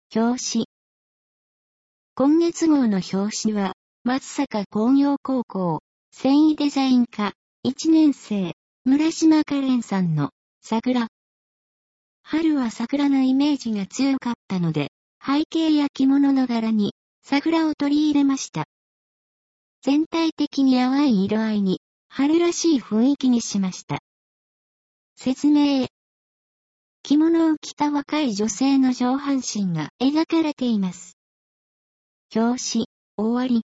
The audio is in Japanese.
表紙。今月号の表紙は、松阪工業高校、繊維デザイン科、1年生、村島果蓮さんの、桜。春は桜のイメージが強かったので、背景や着物の柄に、桜を取り入れました。全体的に淡い色合いに、春らしい雰囲気にしました。説明。着物を着た若い女性の上半身が描かれています。表紙、終わり。